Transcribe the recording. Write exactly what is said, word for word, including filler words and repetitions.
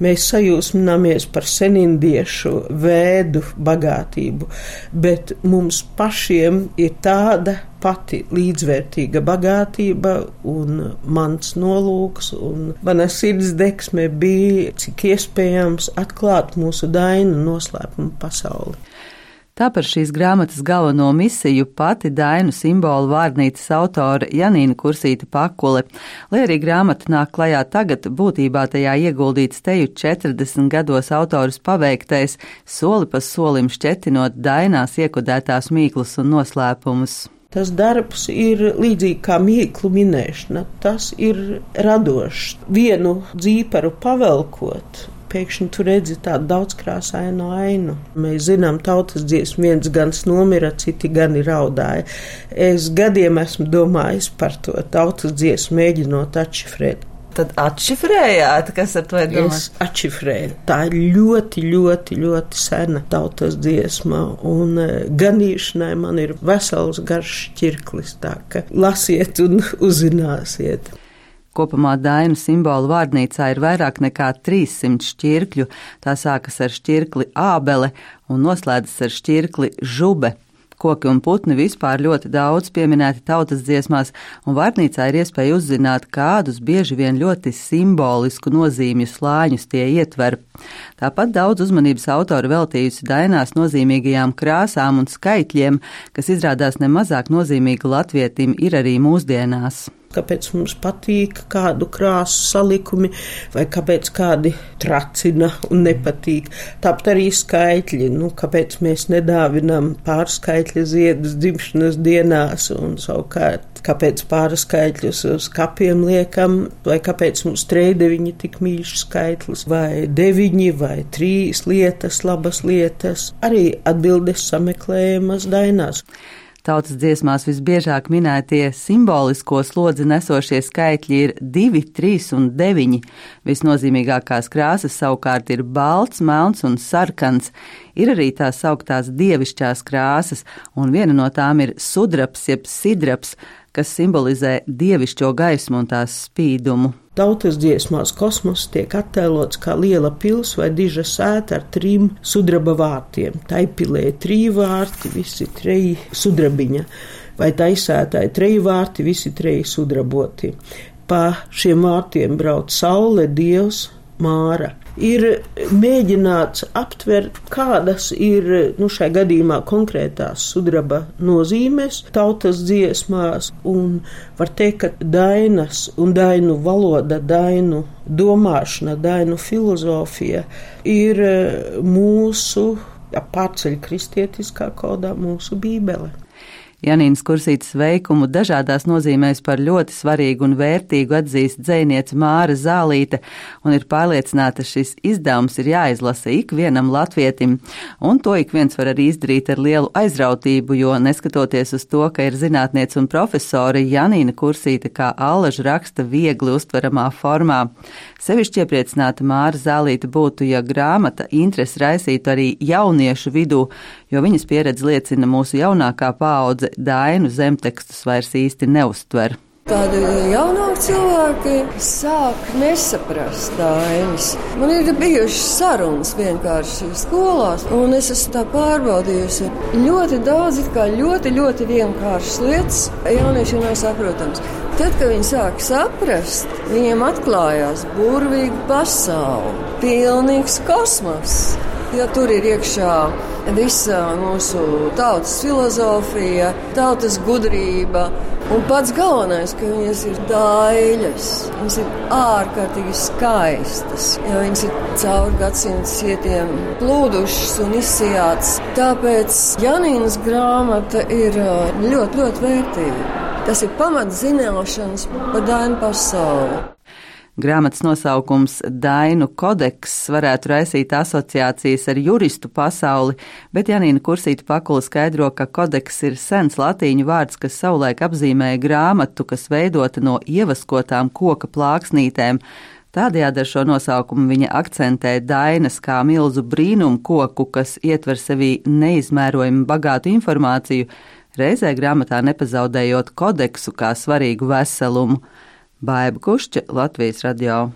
mēs sajūsminamies par senindiešu vēdu bagātību, bet mums pašiem ir tāda pati līdzvērtīga bagātība, un mans nolūks un mana sirds deksme bija, cik iespējams atklāt mūsu Dainu noslēpumu pasauli. Tā par šīs grāmatas galveno misiju pati Dainu simbolu vārnīcas autore Janīna Kursīte Pakule. Lai arī grāmata nāk klajā tagad, būtībā tajā ieguldīts teju četrdesmit gados autoras paveiktais, soli pa solim šķetinot Dainās iekodētās mīklas un noslēpumus. Tas darbs ir līdzīgi kā mīklu minēšana, tas ir radošs. Vienu dzīparu pavelkot, pēkšņi tu redzi tādu daudzkrāsainu ainu. Mēs zinām tautas dziesmu, viens gans nomira, citi gani raudāja. Es gadiem esmu domājis par to tautas dziesmu, mēģinot atšifrēt. Tad atšifrējāt, kas ar to ir domāts? Es atšifrēju. Tā ir ļoti, ļoti, ļoti sena tautas dziesma, un ganīšanai man ir vesels garš šķirklis, tā ka lasiet un uzzināsiet. Kopumā Dainu simbolu vārnīcā ir vairāk nekā trīssimt šķirkļu. Tā sākas ar šķirkli ābele un noslēdzas ar šķirkli žube. Koki un putni vispār ļoti daudz pieminēti tautas dziesmās, un vārnīcā ir iespēja uzzināt, kādus bieži vien ļoti simbolisku nozīmju slāņus tie ietver. Tāpat daudz uzmanības autori veltījusi Dainās nozīmīgajām krāsām un skaitļiem, kas izrādās nemazāk nozīmīgi latvietim ir arī mūsdienās. Kāpēc mums patīk kādu krāsu salikumi, vai kāpēc kādi tracina un nepatīk. Tāpat arī skaitļi, nu, kāpēc mēs nedāvinām pārskaitļa ziedus dzimšanas dienās, un savukārt, kāpēc pārskaitļus uz kapiem liekam, vai kāpēc mums trejdeviņi tik mīļš skaitlis, vai deviņi, vai trīs lietas, labas lietas. Arī atbildes sameklējamas Dainās. Tautas dziesmās visbiežāk minētie simbolisko slodzi nesošie skaitļi ir divi, trīs un deviņi. Visnozīmīgākās krāsas savukārt ir balts, melns un sarkans. Ir arī tās sauktās dievišķās krāsas, un viena no tām ir sudrabs jeb sidrabs, kas simbolizē dievišķo gaismu un tās spīdumu. Tautas dziesmās kosmos tiek attēlots kā liela pils vai diža sēta ar trim sudraba vārtiem. Tai pilē trīs vārti, visi treji sudrabiņa, vai tai sētai treji vārti, visi treji sudraboti. Pa šiem vārtiem brauc saule, dievs, Māra. Ir mēģināts aptvert, kādas ir, nu, šai gadījumā konkrētās sudraba nozīmes tautas dziesmās, un var teikt, ka Dainas un Dainu valoda, Dainu domāšana, Dainu filozofija ir mūsu, ja pārceļ kristietiskā kodā, mūsu bībele. Janīnas Kursītes veikumu dažādās nozīmēs par ļoti svarīgu un vērtīgu atzīst dzejniece Māra Zālīte, un ir pārliecināta, šis izdevums ir jāizlasa ikvienam latvietim, un to ik viens var arī izdarīt ar lielu aizrautību, jo neskatoties uz to, ka ir zinātniece un profesore, Janīna Kursīte kā allaž raksta viegli uztveramā formā. Sevišķi iepriecināta Māra Zālīte būtu, ja grāmata interesi raisītu arī jauniešu vidū, jo viņas pieredze liecina, mūsu jaunākā paudze Dainu zemtekstus vairs īsti neuztver. Tādi jaunāki cilvēki sāk nesaprast Dainas. Man ir bijušas sarunas vienkārši skolās, un es esmu tā pārbaudījusi. Ļoti daudz, it kā ļoti, ļoti vienkāršas lietas jauniešiem nav saprotams. Tad, kad viņi sāk saprast, viņiem atklājās burvīga pasaule, pilnīgs kosmos. Ja tur ir iekšā visa mūsu tautas filozofija, tautas gudrība, un pats galvenais, ka viņas ir daiļas, viņas ir ārkārtīgi skaistas, jo viņas ir cauri gadsimtu sietiem plūdušas un izsijātas. Tāpēc Janīnas grāmata ir ļoti, ļoti vērtīga. Tas ir pamatzināšanas par Dainu pasauli. Grāmatas nosaukums Dainu kodeks varētu raisīt asociācijas ar juristu pasauli, bet Janīna Kursīte Pakule skaidro, ka kodeks ir sens latīņu vārds, kas savulaik apzīmēja grāmatu, kas veidota no ievaskotām koka plāksnītēm. Tādējādi ar šo nosaukumu viņa akcentē Dainas kā milzu brīnumu koku, kas ietver sevī neizmērojami bagātu informāciju, reizē grāmatā nepazaudējot kodeksu kā svarīgu veselumu. Baiba Kušķa, Latvijas radio.